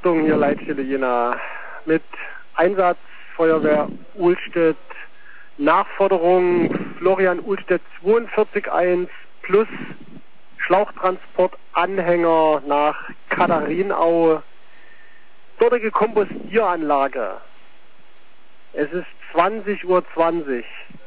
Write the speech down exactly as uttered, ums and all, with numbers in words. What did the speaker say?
Achtung, hier Leitstelle Jena. Mit Einsatz Feuerwehr Uhlstedt. Nachforderung Florian Uhlstedt zweiundvierzig eins plus Schlauchtransportanhänger nach Katharinau. Dortige Kompostieranlage. Es ist zwanzig Uhr zwanzig.